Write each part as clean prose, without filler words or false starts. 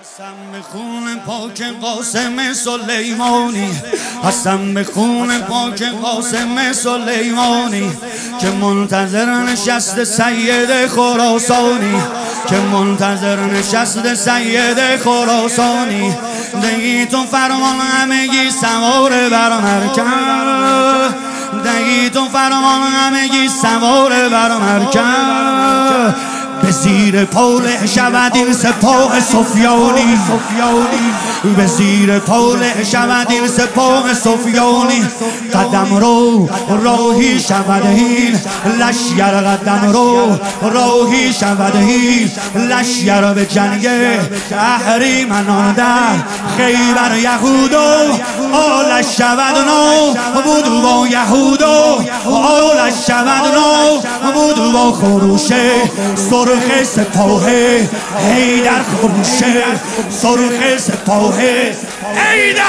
قسم به خون پاک قاسم سلیمانی، قسم به خون پاک قاسم سلیمانی که منتظر نشست سید خراسانی، که منتظر نشست سید خراسانی. دیگی تو فرمان همگی سوار بر مرکب، دیگی تو فرمان همگی سوار بر مرکب. به زیر پاله شود این سپاه سفیانی، به زیر پاله شود این سپاه سفیانی. قدم رو راهی شود این لشگر، قدم رو راهی شود این لشگر. به جنگ اهریمنان در خیبر یهود و آلش شود نو بودو با یهود و آلش شود نو بودو با خروش سرخ سپاه حیدر، خروش سرخ سپاه حیدر.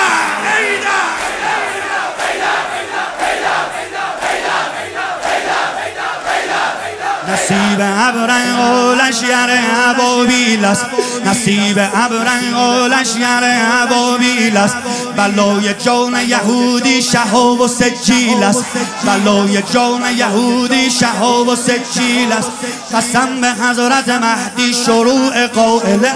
نصیب ابرنگ و لشگر ابابیل است، نصیب ابرنگ و لشگر ابابیل است. بلای جان یهودی شهاب و سجیل است، بلای جان یهودی شهاب و سجیل است. قسم به حضرت مهدی شروع قائل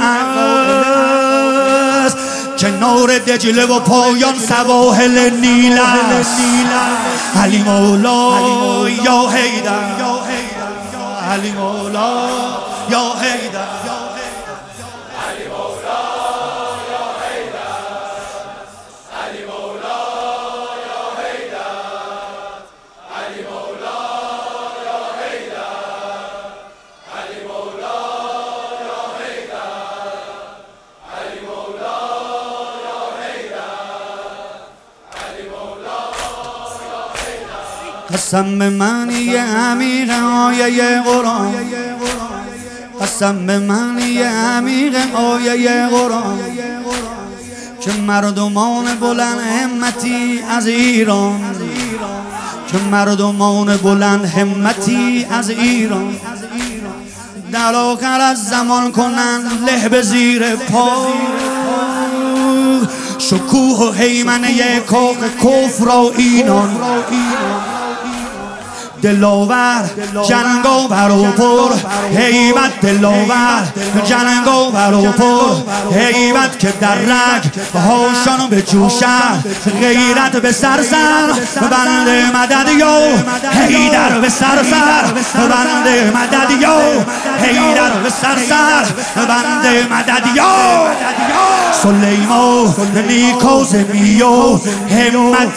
است، کنار دجله و پایان سواحل نیل است. علی مولا یا حیدر، علی مولا یا حیدر، علی مولا یا حیدر، علی مولا یا حیدر، علی مولا یا حیدر، علی مولا یا حیدر، علی مولا یا حیدر، علی مولا یا حیدر. قسم به معنی عمیق آیه قرآن، قسم به معنی عمیق آیه قرآن که مردمان بلند همتی از ایران، که مردمان بلند همتی از ایران در آخر از زمان کنند له به زیر پا. شکوه و هیمنه کاخ کفر را اینان، دلاور جنگاور و پر هیبت، دلاور جنگاور و پر هیبت که در رگ هاشانو به جوشد غیرت به سرسر. بنده مدد یا حیدر به سرسر، بنده مدد یا حیدر به سرسر، بنده مدد یا سلیمان نیکازمی و همت.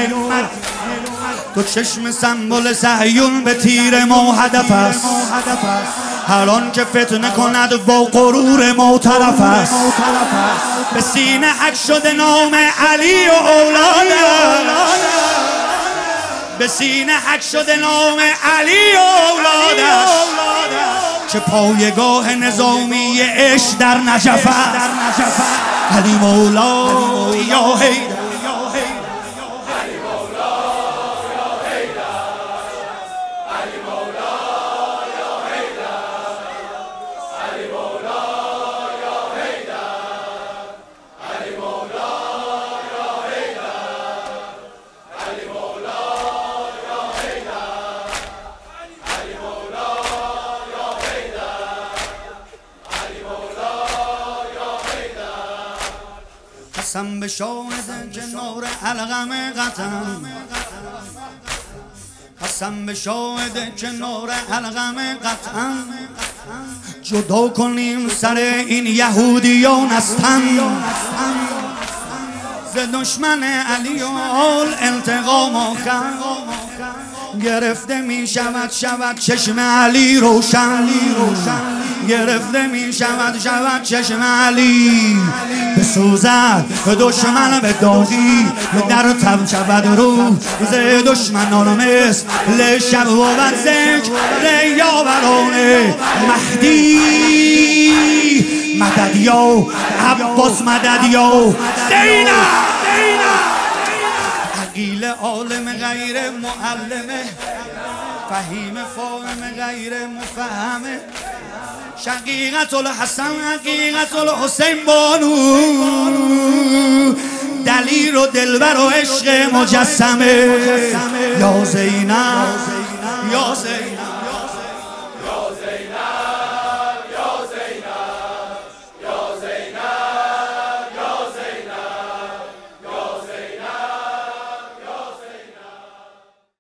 تو چشم سنبل صهیون به تیر ما هدف است، هر آن که فتنه کند با غرور ما طرف است. به سینه حک شده نام علی و اولادش، به سینه حک شده نام علی و اولادش که پایگاه نظامی عشق در نجف است. علی مولا یا حیدر، قسم به شاهد کنار الغم قطن، قسم به شاهد کنار الغم قطن. جدا کنیم سر این یهودیان از تن، ز دشمن علی و آل انتقام آخر. گرفته می شود چشم علی روشن، گرفته می شود چشم علی. بسوزد دشمن به داغی در تب شود رو ز دشمنان مثل شب و ذکر یاوران مهدی. مدد یا عباس، مدد یا زینب. عقیل عالم غیر معلمه، فهیم فاهم غیر مفهمه. شقیقت الحسن حقیقت الحسین بانو، دلیر و دلبر و عشق مجسمه. یا زینب یا زینب